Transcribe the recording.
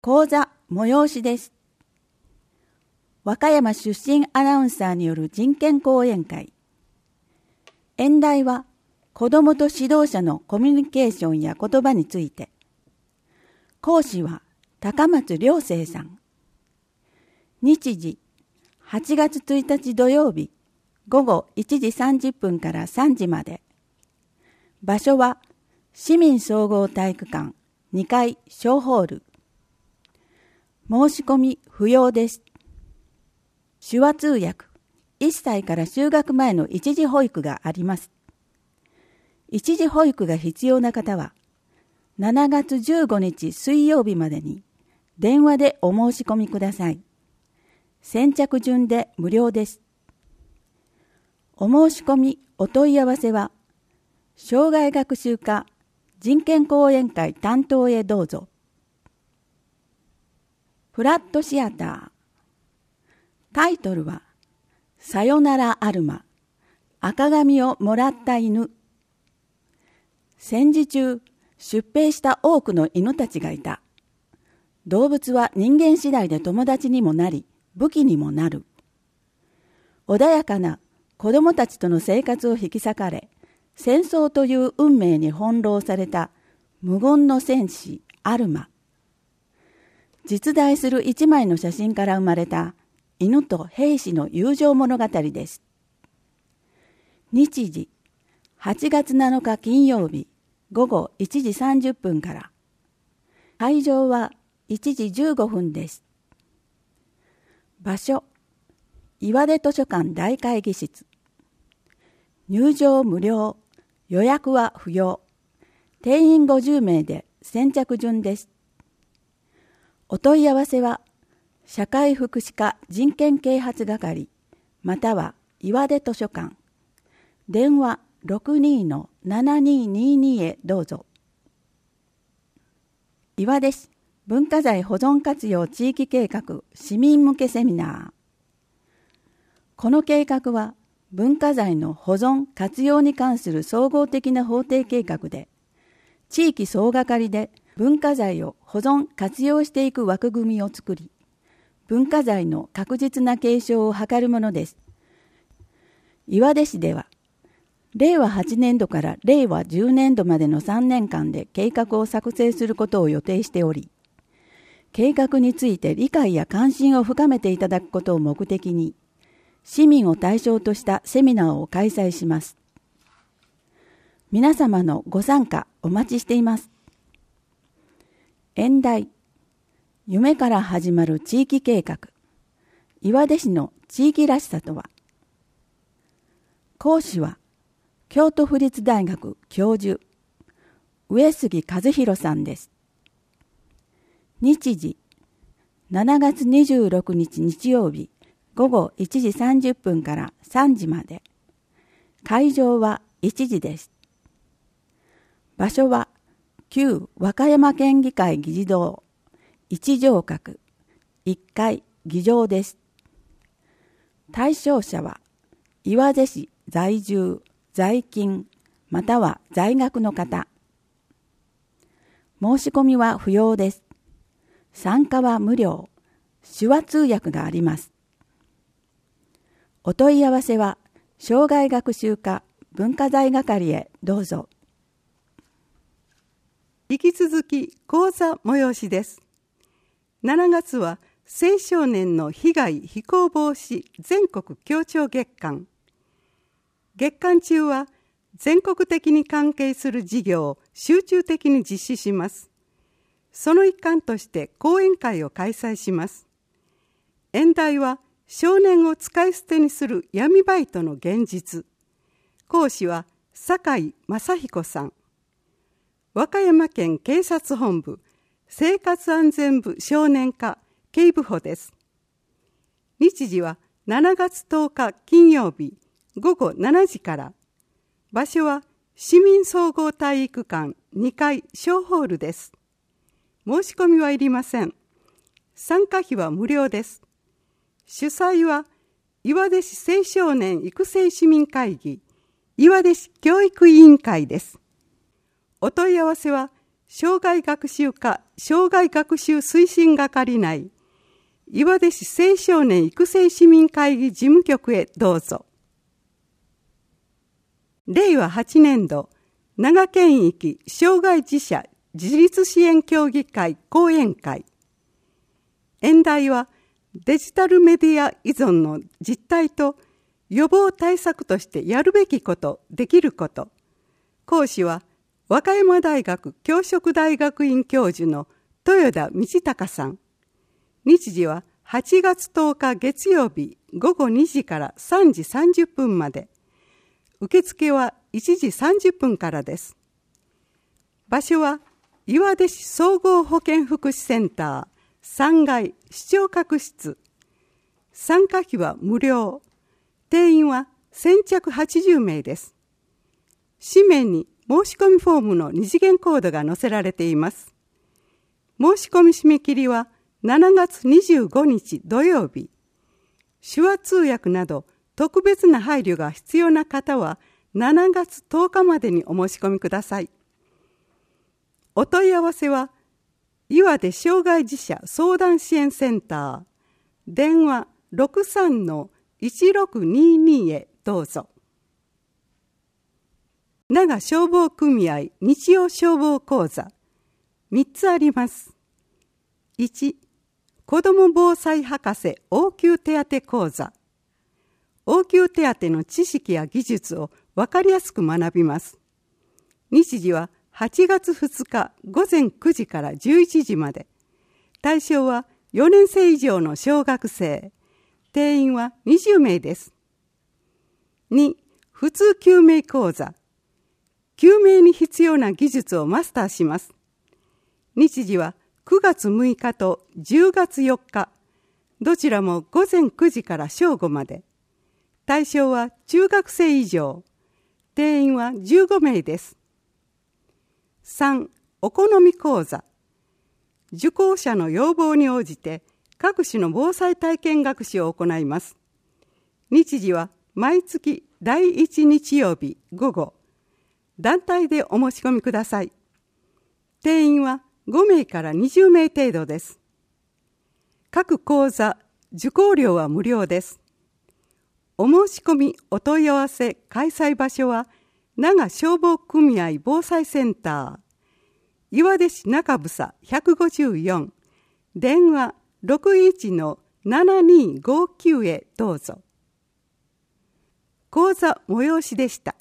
講座催しです。和歌山出身アナウンサーによる人権講演会。演題は子どもと指導者のコミュニケーションや言葉について。講師は高松良生さん。日時8月1日土曜日午後1時30分から3時まで。場所は市民総合体育館2階小ホール。申し込み不要です。手話通訳、1歳から就学前の一時保育があります。一時保育が必要な方は、7月15日水曜日までに電話でお申し込みください。先着順で無料です。お申し込み、お問い合わせは、障害学習課人権講演会担当へどうぞ。フラットシアター。タイトルは、さよならアルマ、赤紙をもらった犬。戦時中、出兵した多くの犬たちがいた。動物は人間次第で友達にもなり、武器にもなる。穏やかな子供たちとの生活を引き裂かれ、戦争という運命に翻弄された無言の戦士アルマ。実在する一枚の写真から生まれた犬と兵士の友情物語です。日時8月7日金曜日午後1時30分から。会場は1時15分です。場所、岩出図書館大会議室。入場無料、予約は不要。定員50名で先着順です。お問い合わせは、社会福祉課人権啓発係、または岩出図書館。電話 62-7222 へどうぞ。岩出市文化財保存活用地域計画市民向けセミナー。この計画は、文化財の保存活用に関する総合的な法定計画で、地域総がかりで文化財を保存活用していく枠組みを作り、文化財の確実な継承を図るものです。岩出市では、令和8年度から令和10年度までの3年間で計画を作成することを予定しており、計画について理解や関心を深めていただくことを目的に、市民を対象としたセミナーを開催します。皆様のご参加お待ちしています。演題、夢から始まる地域計画、岩出市の地域らしさとは。講師は、京都府立大学教授、上杉和弘さんです。日時、7月26日日曜日、午後1時30分から3時まで。会場は1時です。場所は、旧和歌山県議会議事堂、一条閣、1階議場です。対象者は、岩出市在住、在勤、または在学の方。申し込みは不要です。参加は無料。手話通訳があります。お問い合わせは、障害学習課文化財係へどうぞ。 引き続き講座催しです。7月は青少年の被害非行防止全国協調月間。月間中は全国的に関係する事業を集中的に実施します。その一環として講演会を開催します。演題は少年を使い捨てにする闇バイトの現実。講師は酒井正彦さん。和歌山県警察本部生活安全部少年課警部補です。日時は7月10日金曜日午後7時から。場所は市民総合体育館2階小ホールです。申し込みはいりません。参加費は無料です。主催は岩出市青少年育成市民会議岩出市教育委員会です。お問い合わせは障害学習課障害学習推進係内、岩出市青少年育成市民会議事務局へどうぞ。令和8年度、長県域障害児者自立支援協議会講演会。演題は、デジタルメディア依存の実態と予防対策としてやるべきこと、できること。講師は、和歌山大学教職大学院教授の豊田道隆さん。日時は8月10日月曜日午後2時から3時30分まで。受付は1時30分からです。場所は岩出市総合保健福祉センター3階視聴覚室。参加費は無料。定員は先着80名です。紙面に申し込みフォームの2次元コードが載せられています。申し込み締め切りは7月25日土曜日。手話通訳など特別な配慮が必要な方は7月10日までにお申し込みください。お問い合わせは岩出障害児者相談支援センター電話 63-1622 へどうぞ。長消防組合日曜消防講座3つあります。1、子ども防災博士応急手当講座。応急手当の知識や技術を分かりやすく学びます。日時は8月2日午前9時から11時まで。対象は4年生以上の小学生。定員は20名です。2、普通救命講座。救命に必要な技術をマスターします。日時は9月6日と10月4日。どちらも午前9時から正午まで。対象は中学生以上。定員は15名です。3、お好み講座。受講者の要望に応じて各種の防災体験学習を行います。日時は毎月第1日曜日午後。団体でお申し込みください。定員は5名から20名程度です。各講座、受講料は無料です。お申し込み、お問い合わせ、開催場所は、長消防組合防災センター、岩出市中房154、電話 61-7259 へどうぞ。講座催しでした。